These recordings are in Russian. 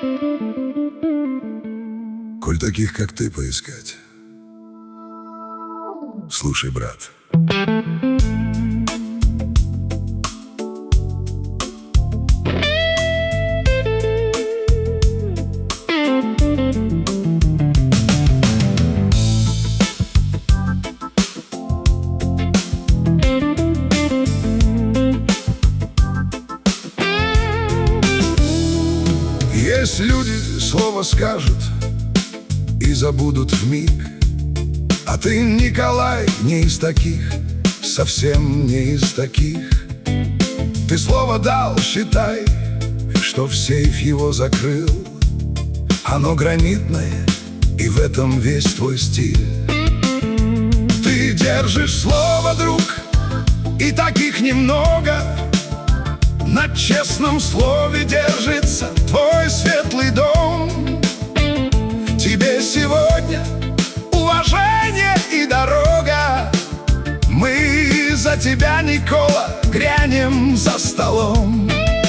Коль таких, как ты, поискать. Слушай, брат. Есть люди, слово скажут и забудут вмиг. А ты, Николай, не из таких, совсем не из таких. Ты слово дал, считай, что в сейф его закрыл. Оно гранитное, и в этом весь твой стиль. Ты держишь слово, друг, и таких немного. На честном слове держится твой светлый дом. Тебе сегодня уважение и дорога. Мы за тебя, Никола, грянем за столом.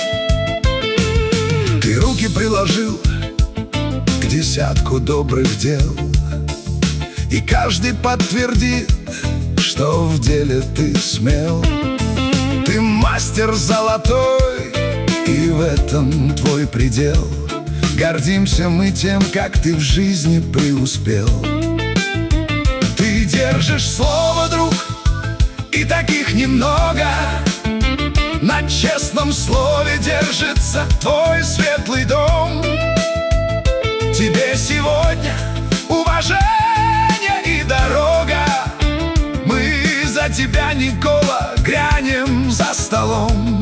Ты руки приложил к десятку добрых дел, и каждый подтвердит, что в деле ты смел. Ты мастер золотой, и в этом твой предел. Гордимся мы тем, как ты в жизни преуспел. Ты держишь слово, друг, и таких немного. На честном слове держится твой светлый дом. Тебе сегодня уважение и дорога. Мы за тебя, Никола, грянем за столом.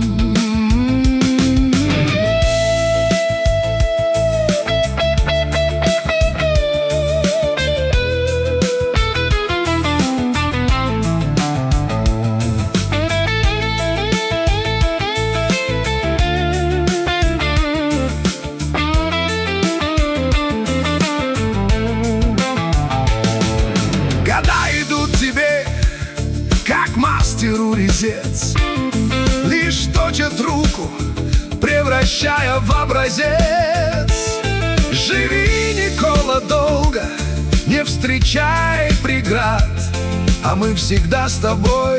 Как мастеру резец, лишь точат руку, превращая в образец. Живи, Никола, долго, не встречай преград, а мы всегда с тобой,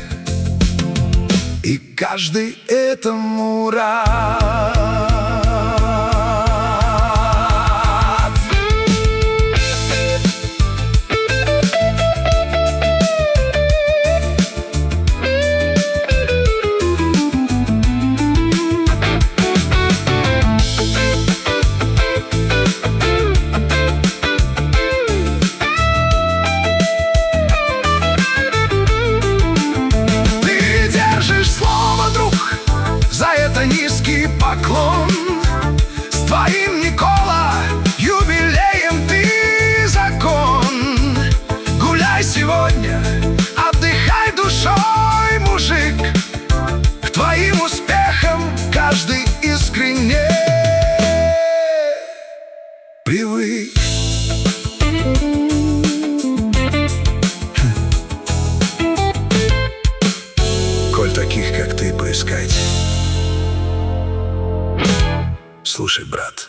и каждый этому рад. Низкий поклон. С твоим, Никола, юбилеем ты закон. Гуляй сегодня, отдыхай душой, мужик. К твоим успехам каждый искренне привык. Коль таких, как ты, поискать. Слушай, брат.